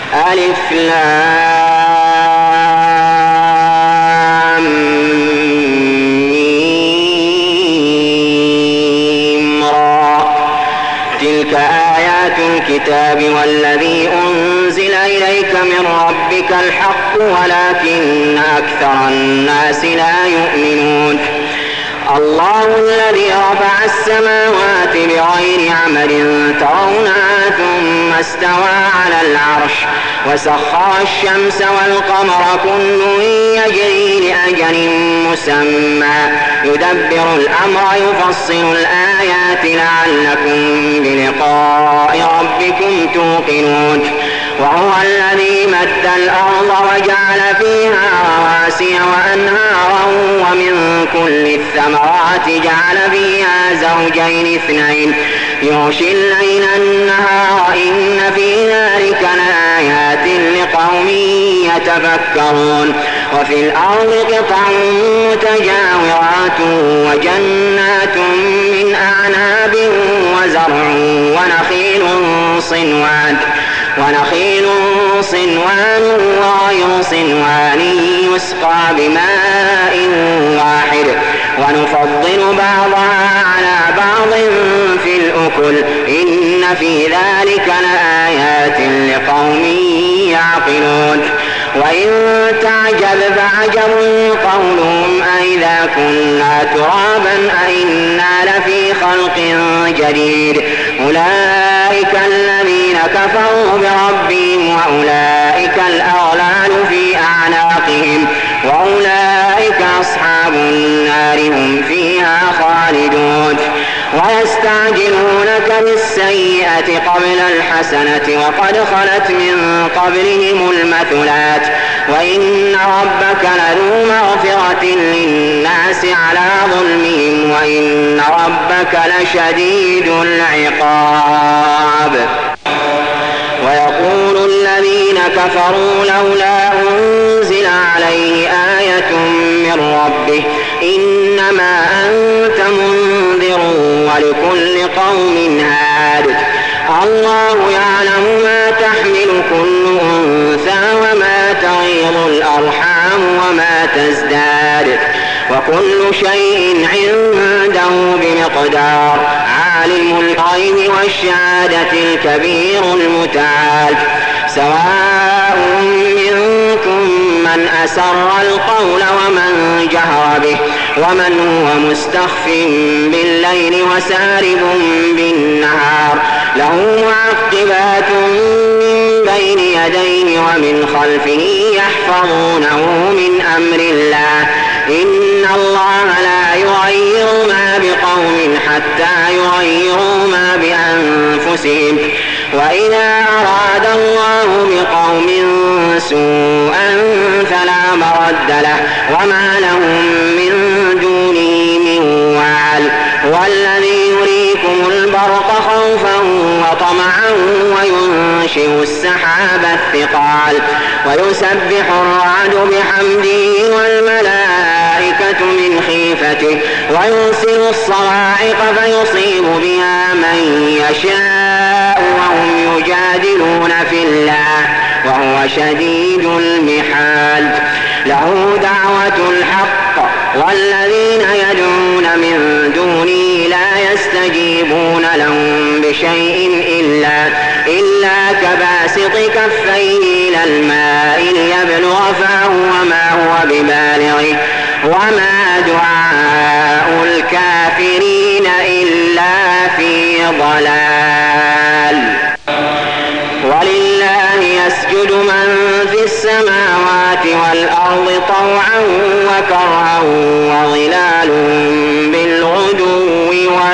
ألف لام ميم را. تلك آيات الكتاب والذي أنزل إليك من ربك الحق ولكن أكثر الناس لا يؤمنون. الله الذي رفع السماوات بغير عمد ترونها ثم استوى على العرش وسخر الشمس والقمر كل يجري لأجل مسمى يدبر الأمر يفصل الآيات لعلكم بلقاء ربكم توقنون. وهو الذي مد الأرض وجعل فيها رواسي وأنهارا ومن كل الثمرات جعل فيها زوجين اثنين يغشي الليل النهار إن في ذلك لآيات لقوم يتفكرون. وفي الأرض قطع متجاورات وجنات من أعناب وزرع ونخيل صنوان وغير صنوان يسقى بماء واحد ونفضل بعضها على بعض في الأكل إن في ذلك لآيات لقوم يعقلون. وإن تعجب فعجب قولهم أئذا كنا ترابا أئنا لفي خلق جديد أولئك الذين كفروا بربهم وأولئك الأغلال في أعناقهم وأولئك أصحاب النار هم فيها خالدون. ويستعجلونك بالسيئة قبل الحسنة وقد خلت من قبلهم المثلات وإن ربك لذو مغفرة للناس على ظلمهم وإن ربك لشديد العقاب. ويقول الذين كفروا لولا أنزل عليه آية من ربه إنما أنت منذر ولكل قوم هاد. الله يعلم ما تحمل كل أنثى وما تغيض الأرحام وما تزداد وكل شيء عنده بمقدار. عالم الغيب والشهادة الكبير المتعال. سواء منكم من أسر القول ومن جهر به ومن هو مستخف بالليل وسارب بالنهار له معقبات من بين يديه ومن خلفه يحفظونه من أمر الله إن الله لا يغير ما بقوم حتى يغيروا ما بأنفسهم وإذا أراد الله بقوم سوءا فلا مرد له وما لهم من دونه من وال. والذي يريكم البرق خوفا وطمعا وينشئ السحاب الثقال ويسبح الرعد بحمده والملائكة من خيفته ويرسل الصواعق فيصيب بها من يشاء وهم يجادلون في الله وهو شديد المحال. له دعوة الحق والذين يدعون من دونه لا يستجيبون لهم بشيء إلا كباسط كفيه إلى الماء ليبلغ فاه وما هو ببالغه وما دعاء الكافرين إلا في ضلال. ولله يسجد من في السماوات والأرض طوعا وكرها وظلالهم بالغدو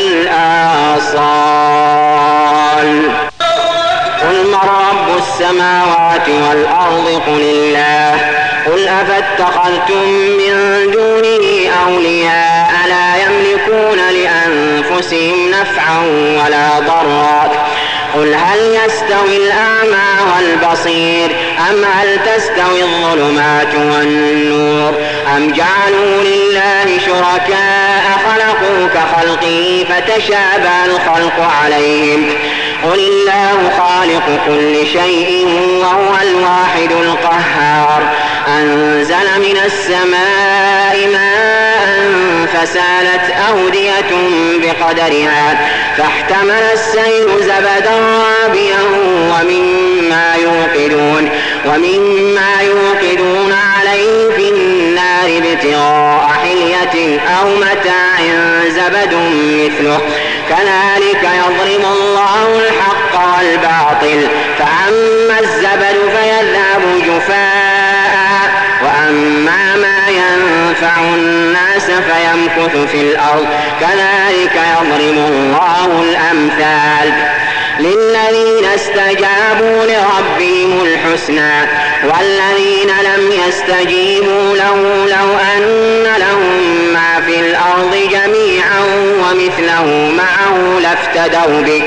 والآصال. قل من رب السماوات والأرض قل الله قل أفاتخذتم من دونه أولياء لا يملكون لأنفسهم نفعا ولا ضرا قل هل يستوي الأعمى والبصير أم هل تستوي الظلمات والنور أم جعلوا لله شركاء خلقوا كخلقه فتشابه الخلق عليهم قل الله خالق كل شيء وهو وأنزل من السماء ماء فسالت أودية بقدرها فاحتمل السيل زبدا رابيا ومما يوقدون عليه في النار ابتغاء حلية أو متاع زبد مثله كذلك يضرب الله الحق والباطل فأما الزبد فيذهب جفاء وأما ما ينفع الناس فيمكث في الأرض كذلك يضرب الله الأمثال للذين استجابوا لربهم الحسنى والذين لم يستجيبوا له لو أن لهم ما في الأرض جميعا ومثله معه لافتدوا به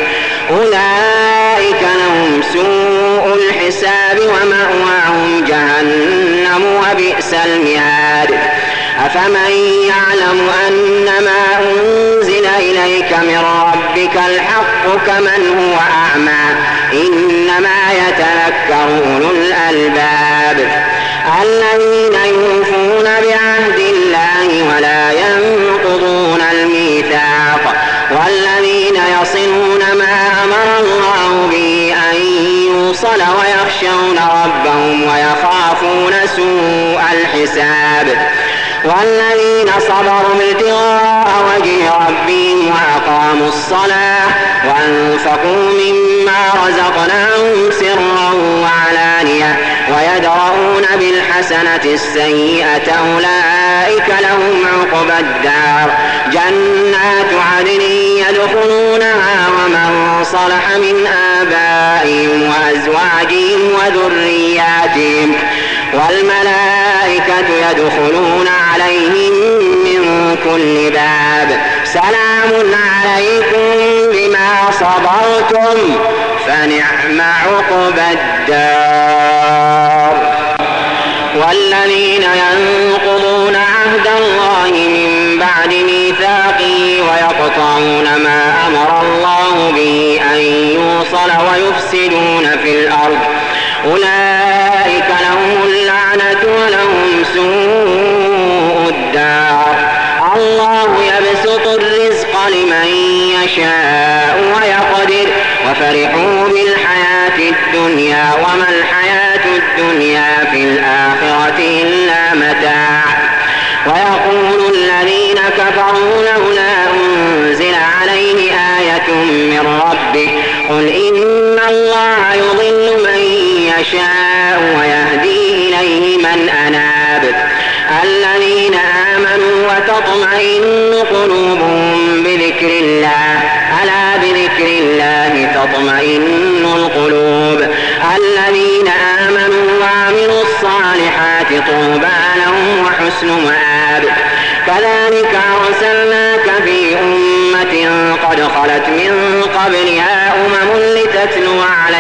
أولئك لهم سوء الحساب ومأواهم جهنم وبئس المهاد أفمن يعلم أنما أنزل إليك من ربك الحق كمن هو أعمى إنما يتذكر أولو الألباب الذين يوفون بعهد الله ولا ينقضون الميثاق والذين يصلون ما أمر الله به أن يوصل ويخشون ربهم ويخافون سوء الحساب والذين صبروا ابتغاء وجه ربهم وأقاموا الصلاة وأنفقوا مما رزقناهم سرا وعلانية ويدرؤون بالحسنة السيئة أولئك لهم عقبى الدار جنات عدن يدخلونها ومن صلح من آبائهم وأزواجهم وذرياتهم والملائكة يدخلون عليهم من كل باب سلام عليكم بما صبرتم فنعم عقبى الدار والذين ينقضون عهد الله من بعد ميثاقه ويقطعون ما أمر الله به أن يوصل ويفسدون في الأرض أولئك لهم اللعنة ولهم سوء الدار الله يبسط الرزق لمن يشاء ويقدر وفرحوا بالحياة الدنيا وما الحياة الدنيا في الآخرة إلا متاع ويقول الذين كفروا لولا أنزل عليه آية من ربه قل إن الله يضل من يشاء ويهدي إليه من أناب الذين آمنوا وتطمئن قلوبهم بذكر الله ألا بذكر الله تطمئن القلوب الذين آمنوا وعملوا الصالحات طوبى لهم وحسن مآب كذلك أرسلناك في أمة قد خلت من قبلها لتتلو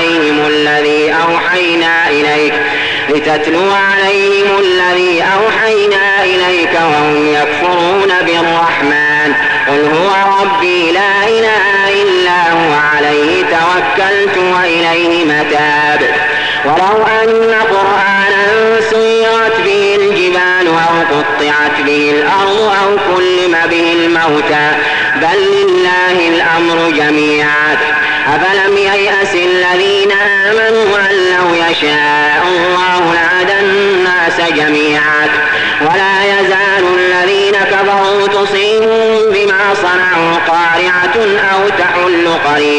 عليهم الذي أوحينا إليك وهم يكفرون بالرحمن قل هو ربي لا إله إلا هو عليه توكلت وإليه متاب ولو أن قرآنا سيرت به الجبال أو قطعت به الأرض أو كلم به الموتى بل لله الأمر جميعا أفلم ييأس الذين آمنوا أن لو يشاء الله لهدى الناس جميعا ولا يزال الذين كفروا تصيبهم بما صنعوا قارعة أو تحل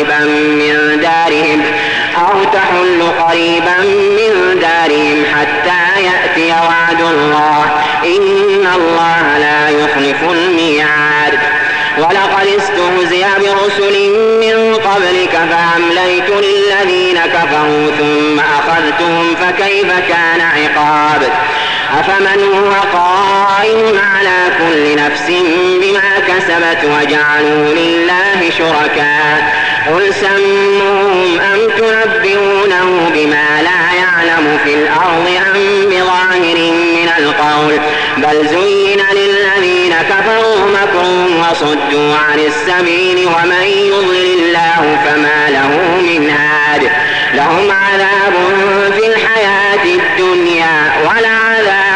قريبا من دارهم حتى يأتي وعد الله إن الله لا يخلف الميعاد ولقد استهزئ برسل من قبلك فأمليت للذين كفروا ثم أخذتهم فكيف كان عقاب أفمن هو قائم على كل نفس بما كسبت وجعلوا لله شركاء قل سموهم أم تنبئونه بما لا يعلم في الأرض أم بظاهر من القول بل زين للذين كفروا مكرهم وصدوا عن السبيل ومن يضلل الله فما له من هاد لهم عذاب في الحياة الدنيا ولعذاب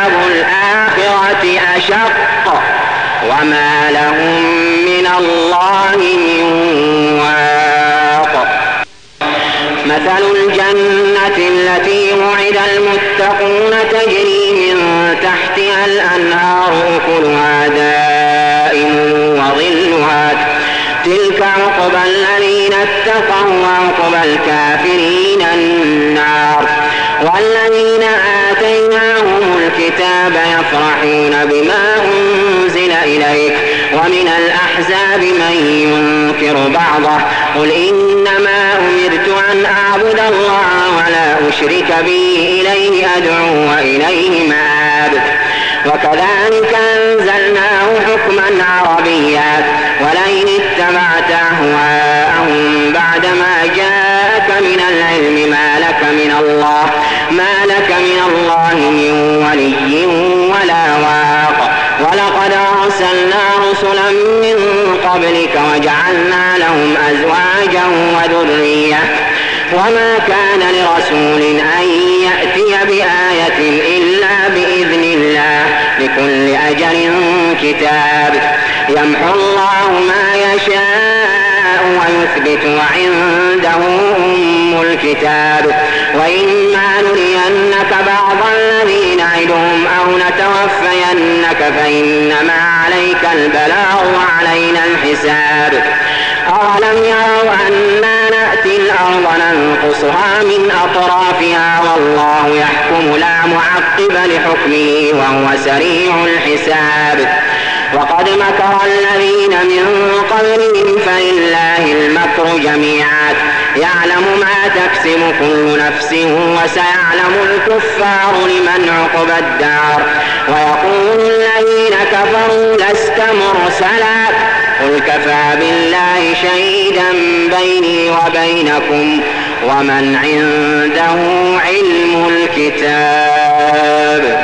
مثل الجنة التي وعد المتقون تجري من تحتها الأنهار أكلها دائم وظلها تلك عقبى الذين اتقوا وعقبى الكافرين النار. والذين آتيناهم الكتاب يفرحون بما أنزل إليك ومن الأحزاب من ينكر بعضه قل إنما أمرت أن أعبد الله ولا أشرك به إليه أدعو وإليه مآب. وكذلك أنزلناه حكما عربيا ولئن اتبعت أهواءهم بعدما جاءك من العلم ما لك من الله من ولي ولا واق. ولقد أرسلنا رسلا من قبلك وجعلنا لهم أزواجا وذرية وما كان لرسول أن يأتي بآية إلا بإذن الله لكل أجل كتاب. يمحو الله ما يشاء ويثبت وعنده أم الكتاب. وإما نرينك بعض الذي نعدهم أو نتوفينك فإنما عليك البلاغ وعلينا الحساب. أولم يروا أنا نأتي الأرض ننقصها من أطرافها والله يحكم لا معقب لحكمه وهو سريع الحساب. وقد مكر الذين من قبلهم فلله المكر جميعا يعلم ما تكسب كل نفس وسيعلم الكفار لمن عقبى الدار. ويقول الذين كفروا لست مرسلا قل كفى بالله شهيدا بيني وبينكم ومن عنده علم الكتاب.